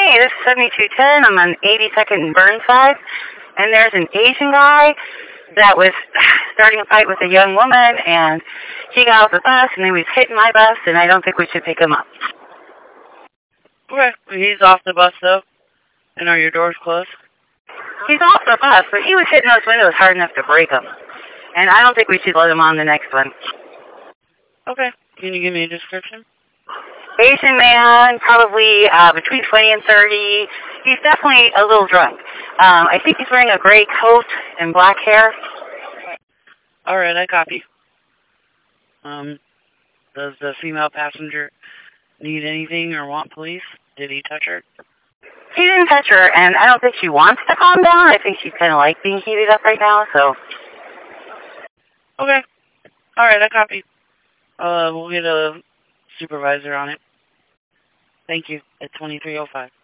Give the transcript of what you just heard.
Hey, this is 7210. I'm on 82nd and Burnside, and there's an Asian guy that was starting a fight with a young woman, and he got off the bus, and he was hitting my bus, and I don't think we should pick him up. Okay, he's off the bus, though. And are your doors closed? He's off the bus, but he was hitting those windows hard enough to break them. And I don't think we should let him on the next one. Okay. Can you give me a description? Asian man, probably between 20 and 30. He's definitely a little drunk. I think he's wearing a gray coat and black hair. All right, I copy. Does the female passenger need anything or want police? Did he touch her? He didn't touch her, and I don't think she wants to calm down. I think she's kind of like being heated up right now, so. Okay. All right, I copy. We'll get a supervisor on it. Thank you. At 2305.